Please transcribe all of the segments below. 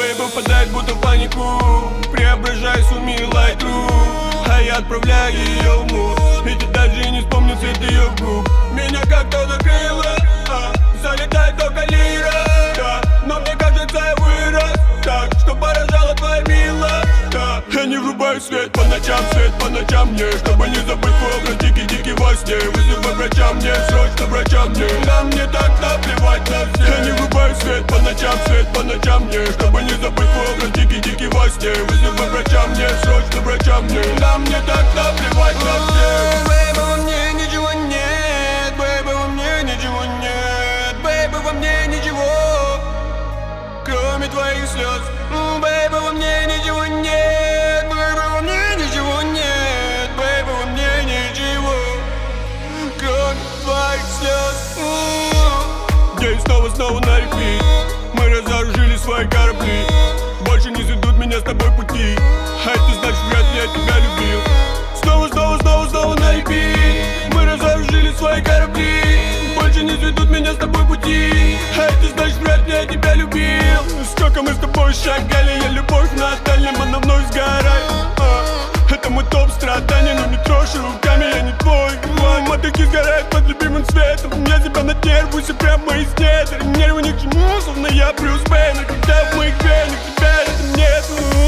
Бэйба впадает будто в панику, преображаясь в милый друг. А я отправляю ее в мут, ведь даже и не вспомню цвет ее губ. Меня как-то накрыло, залетает только лира, да. Но мне кажется, я вырос так, что поражала твоя мила, да. Я не врубаю свет по ночам мне, чтобы не забыть твой образ дикий во сне. Вызывай врача мне, срочно врача мне. Да мне так наплевать на всех. Я не врубаю свет по ночам мне, чтобы не забыть твой образ дикий во сне. Вызывай врача мне, срочно врача мне. Да мне так наплевать на всех. Бэйба, во мне ничего нет, бэйба, во мне ничего нет, бэйба, во мне ничего, кроме твоих слез. Бэйба, во мне ничего нет, бэйба, во мне ничего нет, бэйба, во мне ничего, кроме твоих слез. День снова на репит, мы разоружили свои корабли. Больше не сведут меня с тобой пути, а это значит, вряд ли я тебя любил. Снова на репит, мы разоружили свои корабли. Больше не сведут меня с тобой пути, а это значит, вряд ли я тебя любил. Сколько мы с тобой шагали, я любовь на дальнем, она мной сгорает. Это мой топ страданий, но не трожь руками, я не твой. Мотыки сгорают под любимым светом, я тебя на нервы, все прямо из недр. Нервы ни к чему, словно я Брюс Вейн, но когда в моих венах тебя рядом нет.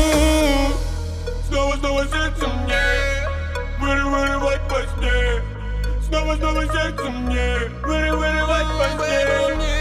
Снова сердце мне вырывать во сне. Снова сердце мне вырывать во сне.